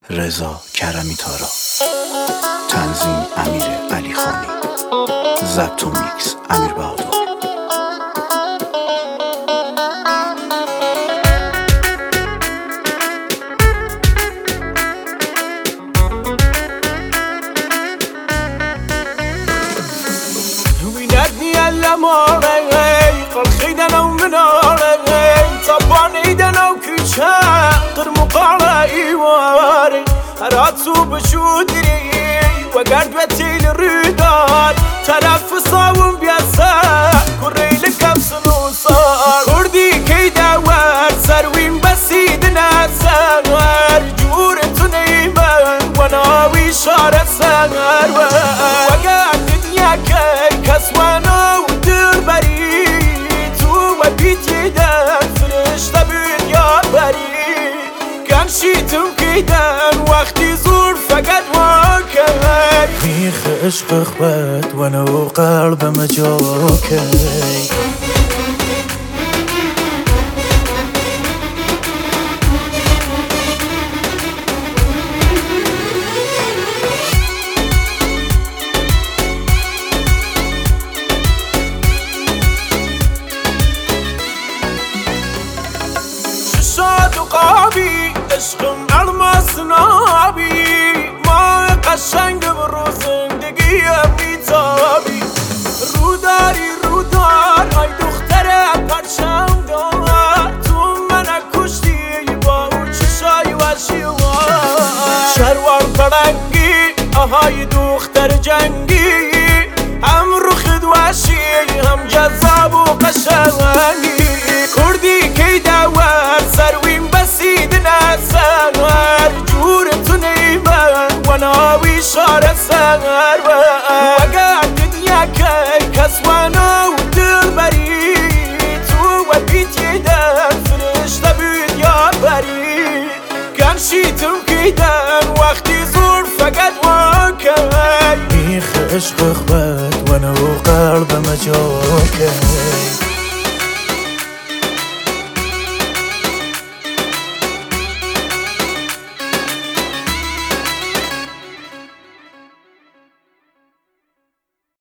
رضا کرمی تارا، تنظیم امیر علی خانی، ضبط و میکس امیر بهادر. خيدنا ومناري طبانيدنا وكيشا قرمو قاري واري راتسو بشودري وقعد بتيل الريدان تنفسا ومبيسا كوري لك بسنوصار كردي كيدا وار سروين بسيدنا سنوار جورة نيمان وناوي شارة سنوار وقعد دنيا كي كسوانا ودر بري بيتيدن فرشته بید یار بری کم شیتم کیدن وقتی زور فقط واکن میخ عشق اخوت و نو قلبم جاکی قابي عشقم الماس نابي ما قشنگ برو زندگی میتابی رودار ای دختر پرچم دار تو من کشتی با اون چشای وحشی شروان پرنگی آهای دختر جنگی هم رخت وحشی هم جذاب و قشنگی کردی کی دوار سروین بسیدنا سنوار جورة نيمان وناوي شارة سنوار وقعد دنيا كي كسوانا ودل بريد وبيت يدن فرشته بيد يار بريد كان شيتم كيدن وقتي زور فقط واكي ميخ عشق اخوات وانا وقلبم جاكي